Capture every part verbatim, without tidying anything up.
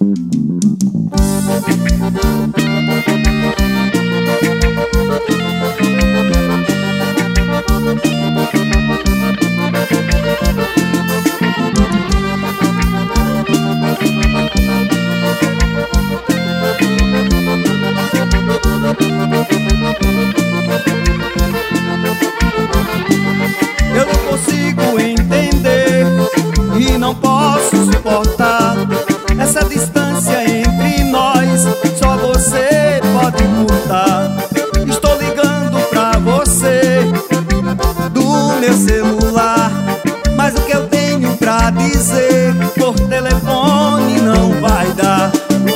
Eu não consigo entender e não posso suportar essa distância entre nós, só você pode mudar. Estou ligando pra você do meu celular, mas o que eu tenho pra dizer por telefone não vai dar.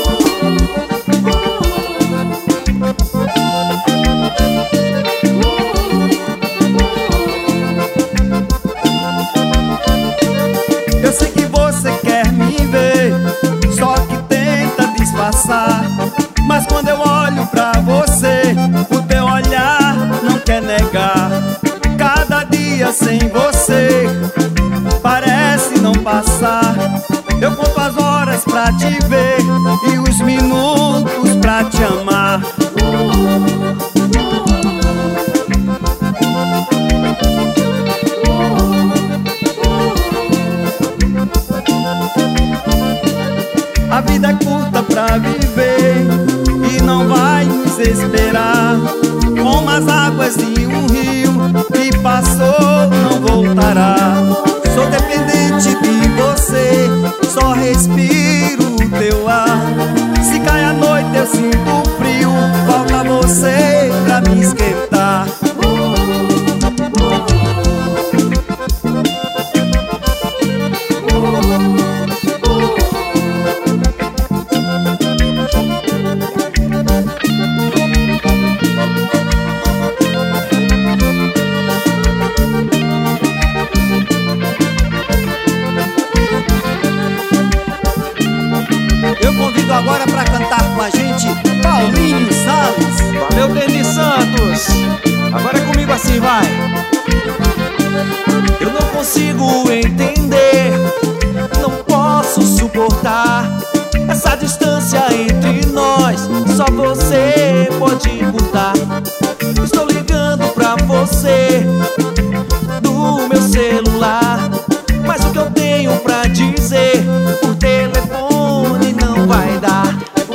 Eu sei que você quer me ver, só que tenta disfarçar. Mas quando eu olho pra você, o teu olhar não quer negar. Cada dia sem você parece não passar. Eu conto as horas pra te ver e os minutos pra te amar. A vida é curta pra viver e não vai nos esperar. Como as águas de um rio que passou não voltará. Sou dependente de você, só respiro o teu ar. Se cai a noite eu sinto frio, falta você pra me esquentar. Eu convido agora pra cantar com a gente Paulinho Salles. Valeu, Denis Santos. Agora é comigo assim, vai. Eu não consigo entender, não posso suportar essa distância entre nós, só você pode mudar. Estou ligando pra você do meu celular, mas o que eu tenho pra dizer por telefone não vai dar.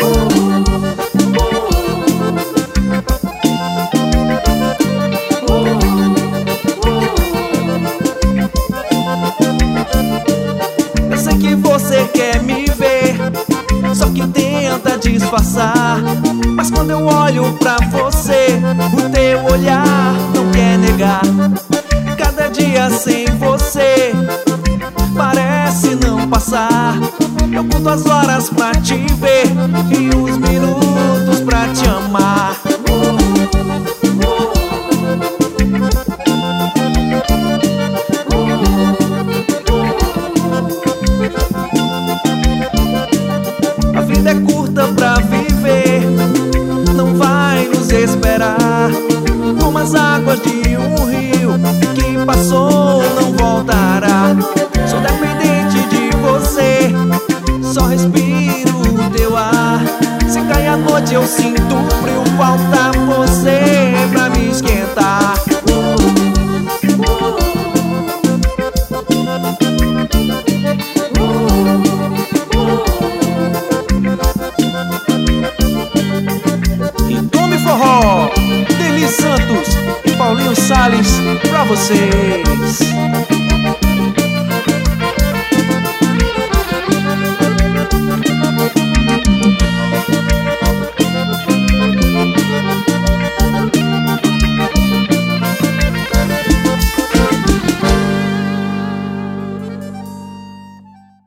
Eu sei que você quer me ver, só que tenta disfarçar. Mas quando eu olho pra você, o teu olhar não quer negar. Cada dia sem você parece não passar. Eu conto as horas pra te ver e os minutos pra te amar. A vida é curta pra viver, não vai nos esperar. Como as águas de um rio que passou não voltará. Sou dependente de você, só respiro o teu ar. Se cai a noite eu sinto frio, falta você pra me esquentar. E tome forró, Denis Santos e Paulinho Salles pra vocês.